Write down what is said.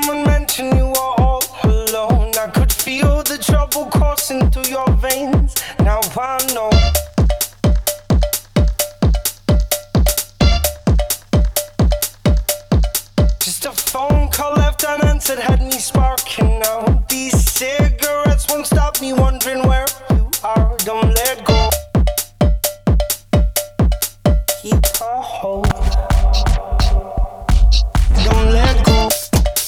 someone mentioned you were all alone. I could feel the trouble coursing through your veins. Now I know. Just a phone call left unanswered had me sparking now. These cigarettes won't stop me wondering where you are. Don't let go. Keep a hold.